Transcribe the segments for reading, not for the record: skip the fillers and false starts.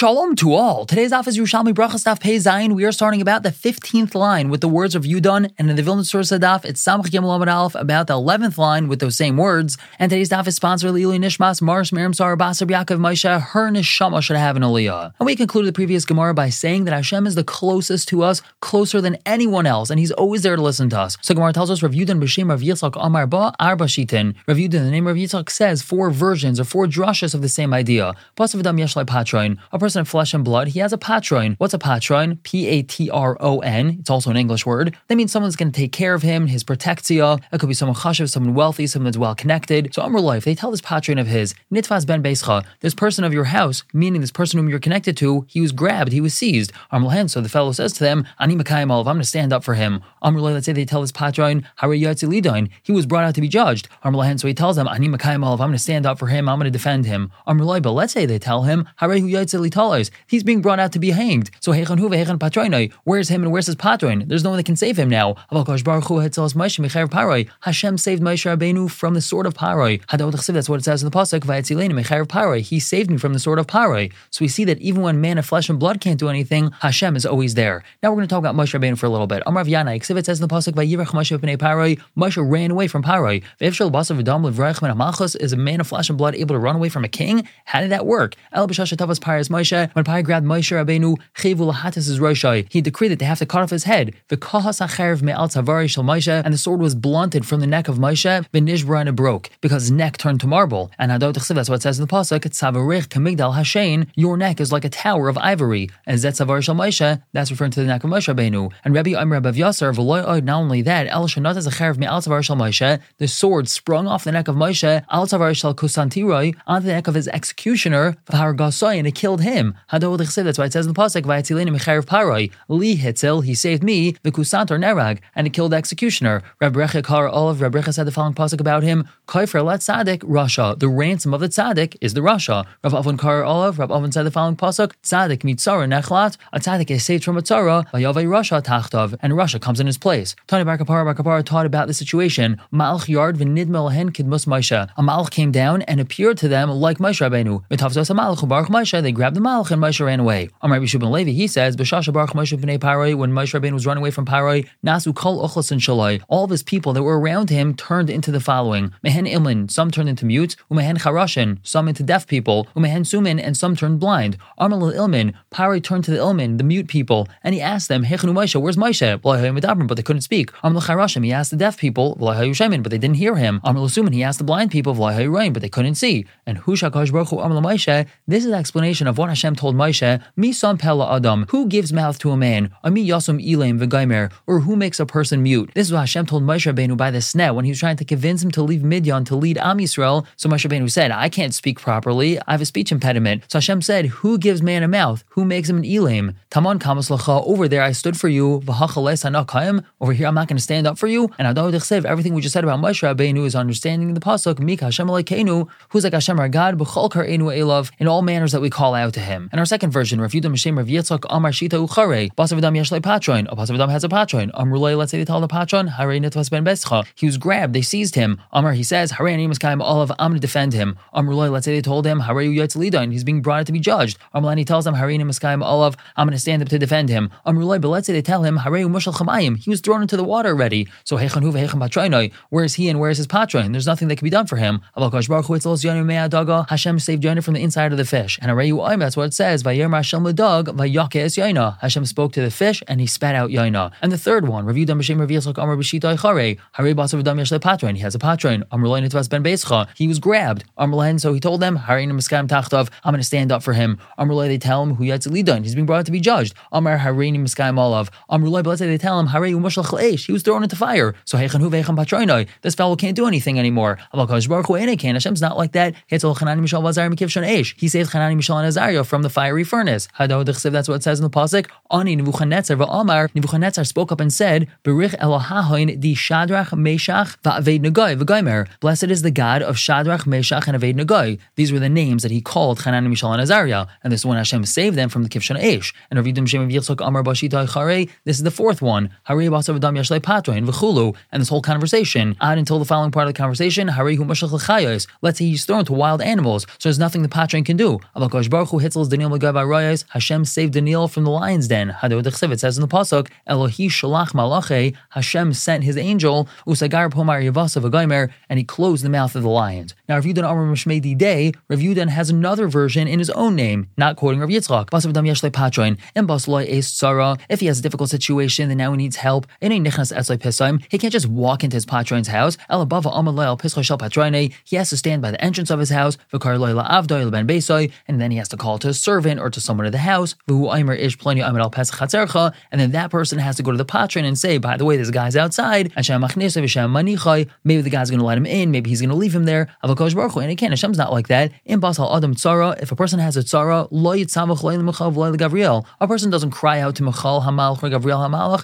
Shalom to all. Today's daf is Yerushalmi Brachas daf Pei Zayin. We are starting about the 15th line with the words of Yudon, and in the Vilna Source daf, it's Samach Gimel Amud Aleph about the 11th line with those same words. And today's daf is sponsored Leilui Nishmas Mars Miriam Sarah Basar Yaakov Moshe. Her neshama should have an aliyah. And we concluded the previous Gemara by saying that Hashem is the closest to us, closer than anyone else, and He's always there to listen to us. So Gemara tells us Rav Yudon b'shem Rav Yitzchak Amar Ba Arba Shitin. Rav Yudon, the name of Rav Yitzchak, says 4 versions or 4 drashas of the same idea. Pasav Adam Yesh Lai Patroin. A person of flesh and blood, he has a patron. What's a patron? Patron. It's also an English word. That means someone's going to take care of him, his protectia. It could be someone chashav, someone wealthy, someone that's well connected. So Amr Life, they tell this patron of his, Nitvas ben Beischa, this person of your house, meaning this person whom you're connected to, he was grabbed, he was seized. Amr Lahan, so the fellow says to them, Ani Makayim Olav, I'm going to stand up for him. Amr Life, let's say they tell this patron, Hare Yatzi Lidain, he was brought out to be judged. Amr Lahan, so he tells them, Ani Makayim Olav, I'm going to stand up for him, I'm going to defend him. Amr Life, but let's say they tell him, Hare Hu Yatzi Litalais, he's being brought out to be hanged. So where's him and where's his patron? There's no one that can save him now. Hashem saved Moshe Rabbeinu from the sword of Paroi. That's what it says in the pasuk. He saved me from the sword of Paroi. So we see that even when man of flesh and blood can't do anything, Hashem is always there. Now we're going to talk about Moshe Rabbeinu for a little bit. Amar Yanai, it says in the pasuk, Moshe ran away from Paroi. Is a man of flesh and blood able to run away from a king? How did that work? When Paroi grabbed Moshe Rabbeinu, he decreed that they have to cut off his head. And the sword was blunted from the neck of Moshe, and it broke, because his neck turned to marble. And that's what it says in the pasuk, your neck is like a tower of ivory. And that's referring to the neck of Moshe Rabbeinu. And Rabbi Amr Rav Yasser, not only that, the sword sprung off the neck of Moshe onto the neck of his executioner, and it killed him. That's why it says in the pasuk, Li Hitzel, he saved me, the Kusant or Nerag, and it killed the executioner. Reb Recha Kar Olav, Reb Recha said the following pasuk about him, Kaifer let Tzaddik, Rasha, the ransom of the Tzaddik is the Rasha. Rav Avon Kar Olav, Rav Avon said the following pasuk, Tzaddik mitzara nechlat, a Tzaddik is saved from a tzara, Vayavei Rasha tachtav, and Rasha comes in his place. Tani Bar Kapara taught about the situation, Malach yard v'nidmel hen kidmus Moshe. A Malach came down and appeared to them like Moshe Rabbeinu. V'tavzos a Malach u'barach Moshe, they grabbed the Malach and Moshe ran away. Amar Rabbi Shimon Levi, he says, B'shasha barach Moshe b'nei Paroi, when Moshe Rabbeinu was running away from Paroi, Nasu kol ochlas and shalai, all of his people that were around him turned into the following: Mehen Imlin, some turned into mutes; Umehen Charashin, some into deaf people; Umehen Sumin, and some turned blind. Armal Ilmin, Paroi turned to the Ilmin, the mute people, and he asked them, Hechenu Moshe, where's Moshe? But they couldn't speak. Armal Charashim, he asked the deaf people, but they didn't hear him. Armal Sumin, he asked the blind people, but they couldn't see. And Hushakash Baruch Hu Armal Moshe, this is the explanation of what Hashem told Moshe: Mi Sam Pella Adam, who gives mouth to a man? Ami Yasum Ilaim V'Gaimer, or who makes a person mute? This is what Hashem told Moshe Rabbeinu by the snet when he was trying to convince him to leave Midian to lead Am Yisrael. So Moshe Rabbeinu said, I can't speak properly, I have a speech impediment. So Hashem said, who gives man a mouth? Who makes him an Ilaim? Taman Kamas Lacha, over there I stood for you, V'Hachales Hanakayim, over here I'm not going to stand up for you. And everything we just said about Moshe Rabbeinu is understanding the pasuk, Mika Hashem Alekeinu, who's like Hashem our God, B'chol Kar'enu Elav, in all manners that we call out to him. And our second version, Rav Yudam Hashem Rav Yitzchak Amar Shita Uchare, Basav Adam Yesh Lai Patron, a Basav Adam has a patron. Amrulay, let's say they tell the patron, Hare Nitvas ben Bescha, he was grabbed, they seized him. Amar, he says, Hare Ani Maskayim Olav, I'm going to defend him. Amrulay, let's say they told him, Hare Yatz Lidain, he's being brought out to be judged. Amrulay, he tells them, Hare Ani Maskayim Olav, I'm going to stand up to defend him. Amrulay, but let's say they tell him, Hare Mushal Chamayim, he was thrown into the water already. So Hechan Hu Vehechan Patronoi, where is he and where is his patron? There's nothing that can be done for him. Hashem saved Yonah from the inside of the fish. And that's what it says. Hashem spoke to the fish and he spat out Yonah. And the third one, Rav Yudam B'Shem Rav Yitzchak Amar B'Shita Ichare, Hare Basav Adam Yesh Lai Patron, he has a patron. Amrulay Nitvas ben Beischa, he was grabbed. Amrulay, so he told them, Hare Nimaskayim Tachtav, I'm going to stand up for him. Amrulay, they tell him, Hu Yatz Lidain, he's being brought out to be judged. Amar Hare Nimaskayim Olav. Amrulay, but let's say they tell him, Hare Umushal Chalesh, he was thrown into fire. So Hechan Hu Vehechan Patronoi, this fellow can't do anything anymore. Hashem's not like that. He saved Hanani, Mishael, and Azariah from the fiery furnace. That's what it says in the pasuk. Ani Nebuchadnezzar v'Amar, Nebuchadnezzar spoke up and said, Berich Elohahoin di Shadrach, Meshach, v'Aved-Nagai v'Gaimer. Blessed is the God of Shadrach, Meshach, and Aved-Nagai. These were the names that he called Hanani, Mishael, and Azariah. And this is when Hashem saved them from the Kivshan Eish. And Rav Yudam Shem Yitzchak Amar Bashita Chare, this is the fourth one. Hare Basav Adam Yesh Lai Patron v'Chulu. And this whole conversation, add until the following part of the conversation, Hare Hu Mashach L'Chayos. Let's say he's thrown to wild animals, so there's nothing the patron can do. Baruch Hu Hitzel's Daniel Megav Arayos, Hashem saved Daniel from the lion's den. It says in the pasuk, Elohi shalach malache, Hashem sent his angel, usagar pomar yavasav agaimer, and he closed the mouth of the lions. Now, Rav Yudan Amar Mishmei Day, Rav Yudan has another version in his own name, not quoting Rav Yitzchak. Basav Dam Yeshle Patroin, and Basloi Es Tzara. If he has a difficult situation, then now he needs help. He can't just walk into his patroin's house. He has to stand by the entrance of his house, and then he has to call to a servant or to someone of the house, and then that person has to go to the patron and say, by the way, this guy's outside, maybe the guy's going to let him in, maybe he's going to leave him there, and again, Hashem's not like that. If a person has a tzara, a person doesn't cry out to Michal Hamalach or Gabriel Hamalach,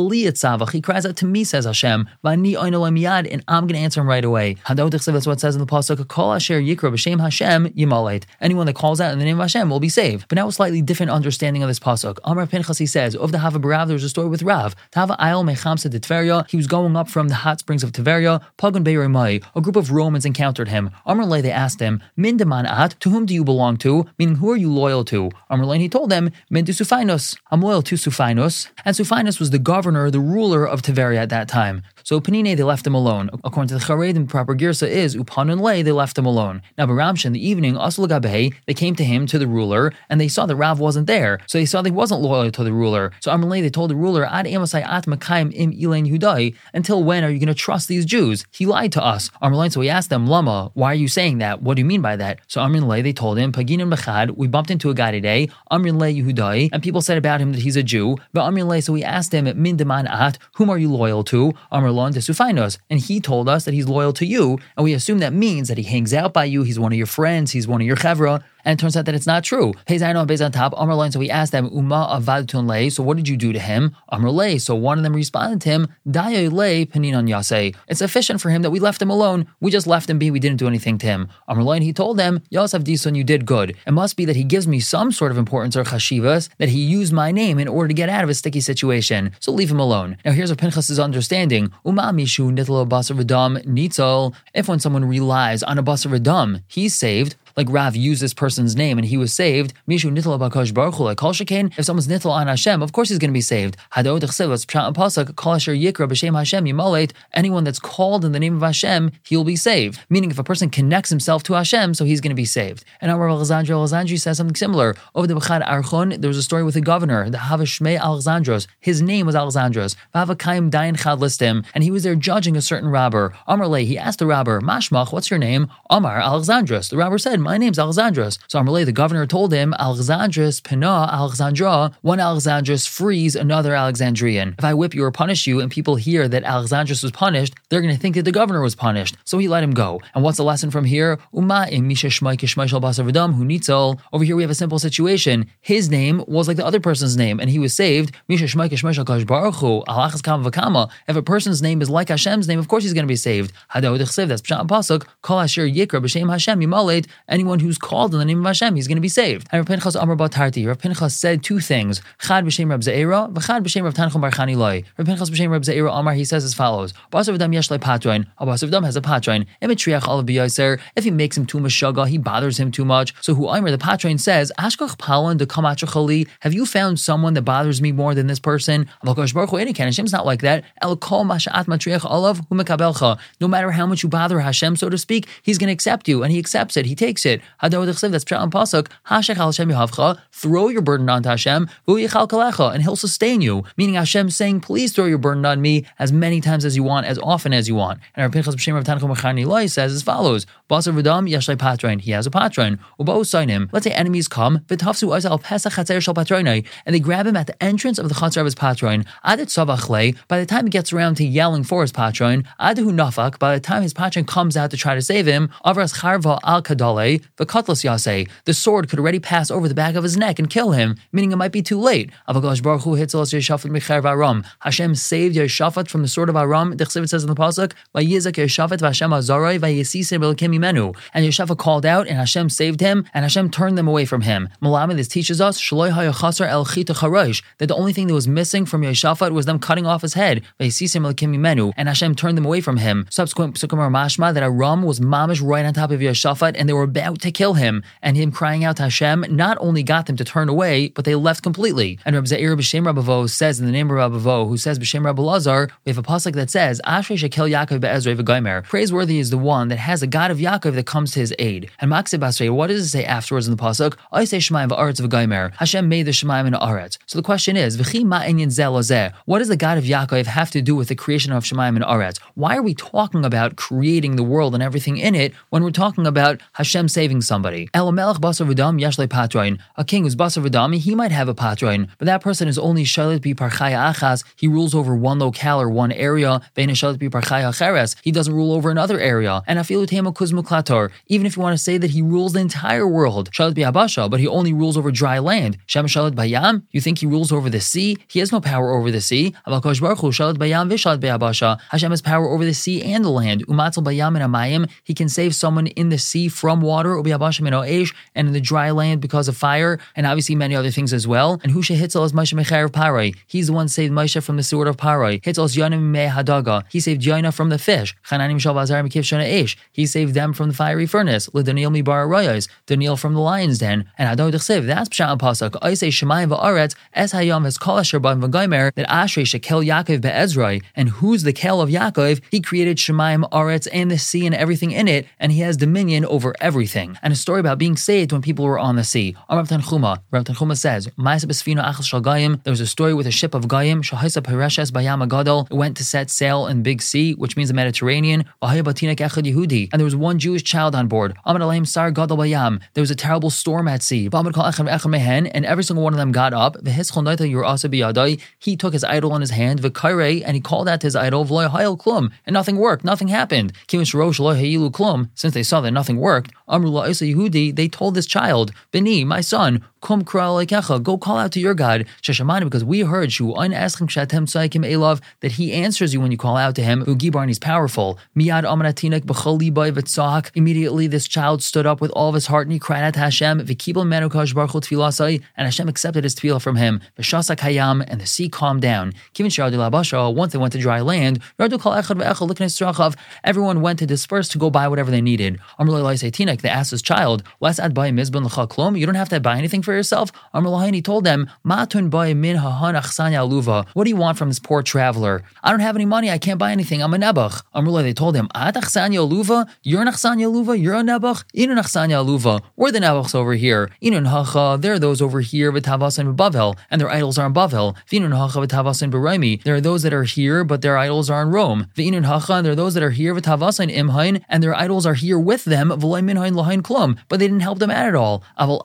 he cries out to me, says Hashem, and I'm going to answer him right away. That's what it says in the pasuk, Kol asher yikra b'shem Hashem yimaleit. Anyone that calls out in the name of Hashem will be saved. But now a slightly different understanding of this pasuk. Amar Pinchas, he says, of the Hava Barav, there's a story with Rav. Tava Ayel Mechamsa de Tveria, he was going up from the hot springs of Tveria, Pagan Beirei Mai, a group of Romans encountered him. Amar Le, they asked him, Min deman at, to whom do you belong to? Meaning, who are you loyal to? Amar Le, he told them, Min de Sufainus, I'm loyal to Sufainus. And Sufainus was the governor, the ruler of Tveria at that time. So Panine, they left him alone. According to the Charedim, the proper girsa is Upan and Lei, they left him alone. Now Baramsha, in the evening, Asal Gabeh, they came to him, to the ruler, and they saw that Rav wasn't there. So they saw that he wasn't loyal to the ruler. So Amalei, they told the ruler, Ad Amasai At Makayim Im Ilain Yudai, until when are you going to trust these Jews? He lied to us. Amalei, so he asked them, Lama, why are you saying that? What do you mean by that? So Amalei, they told him, Paginim Bechad, we bumped into a guy today, Amalei Yehudai, and people said about him that he's a Jew. But Amalei, so we asked him, Min Deman At, whom are you loyal to? Amalon de Sufainos, and he told us that he's loyal to you, and we assume that means that he hangs out by you, he's one of your friends, he's one of your chevra. And it turns out that it's not true. On top, Amr, so we asked them, Uma avadtun lei, so what did you do to him? Amr lei, so one of them responded to him, Daya lei peninon yaseh. It's sufficient for him that we left him alone. We just left him be, we didn't do anything to him. Amr lei, and he told them, Yosef Dison, you did good. It must be that he gives me some sort of importance or chashivas, that he used my name in order to get out of a sticky situation. So leave him alone. Now here's what Pinchas' understanding. Uma mishu nitlo basar v'dam nitzol. If when someone relies on a basar v'dam, he's saved, like Rav used this person's name and he was saved. Mishu nitla b'Akadosh Baruch Hu, like Kol Shekain, if someone's nitla on Hashem, of course he's going to be saved. Hadot Chsev, let's pshat and pasuk, Kol Asher Yikra b'Shem Hashem Yimaleit. Anyone that's called in the name of Hashem, he'll be saved. Meaning, if a person connects himself to Hashem, so he's going to be saved. And our Alexandri says something similar. Over the Bechad Archon, there was a story with a governor, the Hava Shmei Alexandros. His name was Alexandros. Vava Kaim Dayan Chad listim, and he was there judging a certain robber. Amar Le, he asked the robber, Mashmach, what's your name? Amar Alexandros. The robber said, my name's Alexandros. So Amar Le, the governor told him, Alexandros Pena Alexandra, one Alexandros frees another Alexandrian. If I whip you or punish you and people hear that Alexandros was punished, they're going to think that the governor was punished. So he let him go. And what's the lesson from here? Uma im misha shmai kishmai shel basar v'dam hu nitzol. Over here we have a simple situation. His name was like the other person's name, and he was saved. Misha shmai kishmai shel Kadosh Baruch Hu alachas kama v'kama. If a person's name is like Hashem's name, of course he's going to be saved. Hadau d'chsev, that's pshat and pasuk. Kol asher yikra b'shem Hashem yimaleit. Anyone who's called in the name of Hashem, he's going to be saved. And Rav Pinchas Amar Bar Tarti, Rav Pinchas said two things: Chad b'shem Rab Zeira, v'chad b'shem Rav Tanchum Bar Chani Loi. Rav Pinchas b'shem Rab Zeira Amar, he says as follows: Basar v'dam yesh le patroin. A basar v'dam has a patroin. Emetriach alav b'yaser. If he makes him too mashaga, he bothers him too much. So who Aimer, the patroin, says, Ashkach Palan de Kamatrachali. Have you found someone that bothers me more than this person? Hashem's not like that. El kol masha'at matriach alav hu mekabelcha. No matter how much you bother Hashem, so to speak, he's going to accept you, and he accepts it. He takes it. That's pshat and pasuk. Hashech al Hashem yahavcha. Throw your burden onto Hashem, v'hu yichal kalecha, and he'll sustain you. Meaning Hashem saying, please throw your burden on me as many times as you want, as often as you want. And our Pinchas b'shem Rav Tanchum Mechani Loi says as follows: Basar v'dam yesh le patroin. He has a patron. Uba'u signim. Let's say enemies come, v'tafsu ois al pesach chatzer shel patronai, and they grab him at the entrance of the chatzer of his patron. Adet savach le. By the time he gets around to yelling for his patron, adehu nafak. By the time his patron comes out to try to save him, avras charva al kadale v'katlas yaseh. The sword could already pass over the back of his neck and kill him, meaning it might be too late. Avakadosh Baruch Hu hitzelos Yeshafat micharev Aram. Hashem saved Yeshafat from the sword of Aram. The Chesed says in the pasuk, "Vayizak Yeshafat v'Hashem azarei vayisisem b'lekim imenu." And Yeshafat called out, and Hashem saved him, and Hashem turned them away from him. Malami, this teaches us shaloi hayachaser el chita charosh, that the only thing that was missing from Yeshafat was them cutting off his head. Vayisisem b'lekim imenu, and Hashem turned them away from him. Subsequent psukim are mashma that Aram was mamish right on top of Yeshafat, and they were about to kill him, and him crying out to Hashem not only got them to turn away, but they left completely. And Reb Zair b'Shem Rabbi Vo says in the name of Rabbi Vo, who says b'Shem Rabbi Lazar, we have a pasuk that says, Ashrei shekel Yaakov be'ezrei v'gomer. Praiseworthy is the one that has a God of Yaakov that comes to his aid. And Makseh Basrei, what does it say afterwards in the pasuk? I say Shemayim v'aretz v'gomer. Hashem made the Shemayim and the Aretz. So the question is, v'chi ma inyan zeh lozeh? What does the God of Yaakov have to do with the creation of Shemayim and Aretz? Why are we talking about creating the world and everything in it when we're talking about Hashem saving somebody? El melech basar v'dam yesh le patroin. A king who's basar v'dam, he might have a patroin, but that person is only shalit bi parchaya achas. He rules over one locale or one area. Ve'ena shalit bi parchaya acheres. He doesn't rule over another area. And afilu tema kuzmu klator. Even if you want to say that he rules the entire world, shalit bi habasha, but he only rules over dry land. Shem shalit bayam. You think he rules over the sea? He has no power over the sea. Aval kosh baruch hu shalit bayam v'shalit bi habasha. Hashem has power over the sea and the land. Umatzal bayam and amayim. He can save someone in the sea from water, ubi habasha min ha'esh, and in the dry land because of fire, and obviously many other things as well. And Husha Hitzel is Moshe Mecharev Parai. He's the one who saved Moshe from the sword of Parai. Hitzel's Yonim Me Hadaga. He saved Yoina from the fish. Chananim Shal Bazar Mekiv Shona Eish. He saved them from the fiery furnace. LeDaniel Mi Bar Arayos. Daniel from the lion's den. And Hadod Chsev. That's Pshat Pasuk. I say Shemayim va'aretz es hayam has kol asher ba'im v'gomer, that Ashrei shekel Yaakov be'ezroi. And who's the kel of Yaakov? He created Shemayim, Aretz, and the sea and everything in it, and he has dominion over everything. And a story about being saved when people were on the sea. Rav Tanchuma says, there was a story with a ship of Goyim, it went to set sail in Big Sea, which means the Mediterranean, and there was one Jewish child on board. There was a terrible storm at sea, and every single one of them got up. He took his idol in his hand, and he called out to his idol, and nothing worked, nothing happened. Since they saw that nothing worked, they told this child, Beni, my son, go call out to your God, because we heard that he answers you when you call out to him, and he's powerful. Immediately this child stood up with all of his heart and he cried out to Hashem, and Hashem accepted his tefillah from him, and the sea calmed down. Once they went to dry land, everyone went to disperse to go buy whatever they needed. They asked his child, you don't have to buy anything for yourself? And he told them, what do you want from this poor traveler? I don't have any money, I can't buy anything, I'm a nebuch. They told him, you're an achsanya luva, you're a nebuch? We're the nebuchs over here. There are those over here with Tavas and Bavel, and their idols are in Bavel. There are those that are here, but their idols are in Rome. And there are those that are here with Tavas and Imhain, and their idols are here with them, but they didn't help them at all.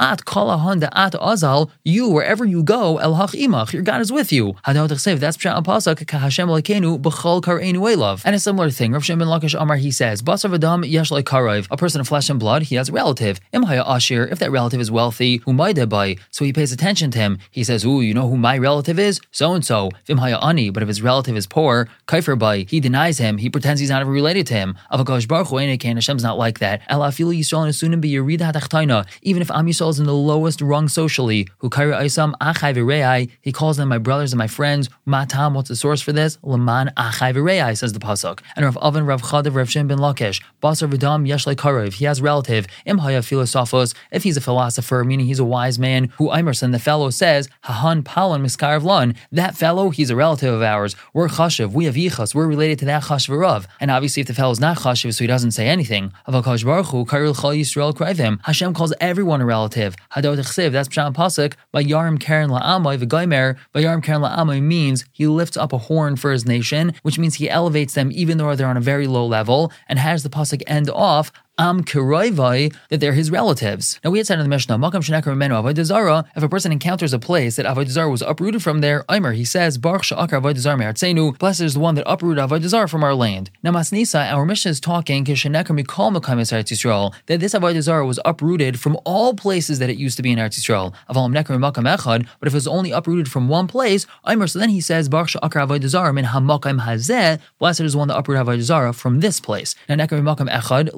You, wherever you go, El Hach Imach, your God is with you. That's Pshat Pasuk, Hashem Lekenu b'chol kareinu elav. And a similar thing, Rav Shimon ben Lakish Amar, he says, Basar v'dam yesh le karev. A person of flesh and blood, he has a relative. Im haya ashir, if that relative is wealthy, who maideh by, so he pays attention to him. He says, you know who my relative is? So and so. Im haya ani, but if his relative is poor, kaifer by, he denies him. He pretends he's not ever related to him. Avakash Baruch Hu Enekein, Hashem's not like that. El afilu Yisrael nesunim b'yerida hatachtaina. Even if Am Yisrael is in the lowest rung socially, who kaira Isam achai v'reai, he calls them my brothers and my friends. Matam, what's the source for this? Laman achai v'reai, says the pasuk. And Rav Avin, Rav Chadav, Rav Shimon ben Lakish, Basar v'dam yesh le karev. He has relative. Im haya philosophos. If he's a philosopher, meaning he's a wise man, who Emerson, the fellow, says, Hahan palan miskarav lan. That fellow, he's a relative of ours. We're chashiv. We have yichas. We're related to that chashiv rav. And obviously, if the fellow's not chashiv, so he doesn't say anything. Avakash Baruch Hu karil chal Yisrael krivim. Hashem calls everyone a relative. Hadot chsev. That's Pshat Pasuk. By Yarim Karen la'amai v'gaimer. By Yarim Karen la'amai means he lifts up a horn for his nation, which means he elevates them even though they're on a very low level, and has the pasuk end off Am Kiroivai, that they're his relatives. Now we had said in the Mishnah, Makam Shenekar Menu Avodah Zarah, if a person encounters a place that Avodah Zarah was uprooted from there, Aimer, he says, Baruch Sha'akar Avodah Zarah Me'artzeinu, blessed is the one that uprooted Avodah Zarah from our land. Now Masnisa, our Mishnah is talking, Kishenekar Mikol Makam Eretz Yisrael, that this Avodah Zarah was uprooted from all places that it used to be in Eretz Yisrael. Avalam Nekar Makam Echad, but if it was only uprooted from one place, Aimer, so then he says, Baruch Sha'akar Avodah Zarah Min HaMakam Hazeh, blessed is the one that uprooted Avodah Zarah from this place. Now Nekar Makam Echad, let's say it was uprooted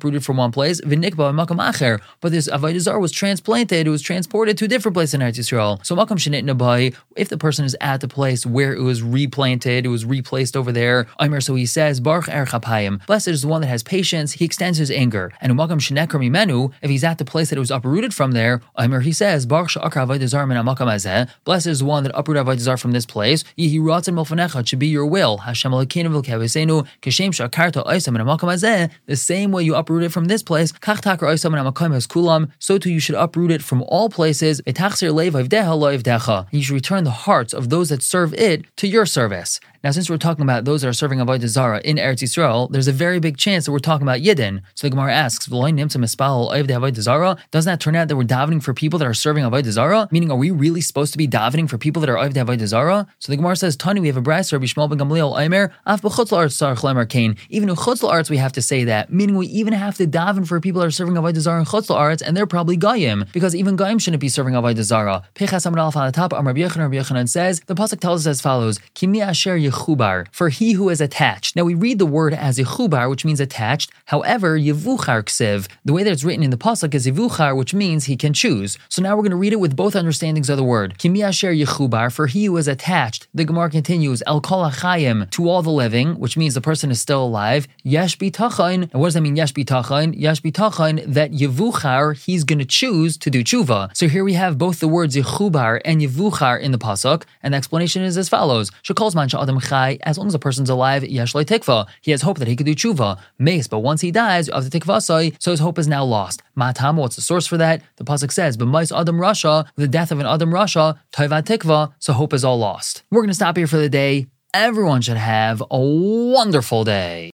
uprooted from one place, v'nikba makam acher. But this avodah zarah was transplanted, it was transported to a different place in Eretz Yisrael. So makam shenitna bai, if the person is at the place where it was replanted, it was replaced over there, so he says, Baruch er chapayim, blessed is the one that has patience, he extends his anger. And umakam shenekar mimenu, if he's at the place that it was uprooted from there, he says, Baruch she'akra avodah zarah min hamakam hazeh, blessed is the one that uprooted avodah zarah from this place, yihi ratzon milfanecha, it should be your will, Hashem Elokeinu v'kavosenu, kashem she'akarta oisam min hamakam hazeh, the same way you uprooted from this place, kach takar oisam min hamakam hazkulam, so too you should uproot it from all places, v'tachzir leiv avdeha lo avdecha, you should return the hearts of those that serve it to your service. Now, since we're talking about those that are serving avodah zarah in Eretz Yisrael, there's a very big chance that we're talking about Yidden. So the Gemara asks, doesn't that turn out that we're davening for people that are serving avodah zarah? Meaning, are we really supposed to be davening for people that are avodah zarah? So the Gemara says, Tani, we have a brayso, Rabbi Shmuel ben Gamliel Omer, af b'chutz la'aretz tzarich le'amar kain. Even in chutz la'aretz we have to say that, meaning we even have to daven for people that are serving avodah zarah in chutz la'aretz, and they're probably Goyim, because even Goyim shouldn't be serving avodah zarah. Pechas Amud Aleph on the top, Rabbi Yochanan says, the pasuk tells us as follows, Kimi asher yechubar, for he who is attached. Now we read the word as yechubar, which means attached. However, yevuchar ksiv, the way that it's written in the pasuk is yevuchar, which means he can choose. So now we're going to read it with both understandings of the word. Kimi asher yechubar, for he who is attached. The Gemara continues, el kol hachayim, to all the living, which means the person is still alive. Yesh bitachon, and what does that mean? Yesh bitachon. Yesh bitachon, that yevuchar, he's going to choose to do tshuva. So here we have both the words yechubar and yevuchar in the pasuk, and the explanation is as follows: Shekol zman she'adam chai, as long as a person's alive, yesh lo tikva, he has hope that he could do tshuva. Meis, but once he dies, of the tikvasai, so his hope is now lost. Matam, what's the source for that? The pasuk says, b'mais adam rasha, with the death of an adam rasha, toivat tikva, so hope is all lost. We're going to stop here for the day. Everyone should have a wonderful day.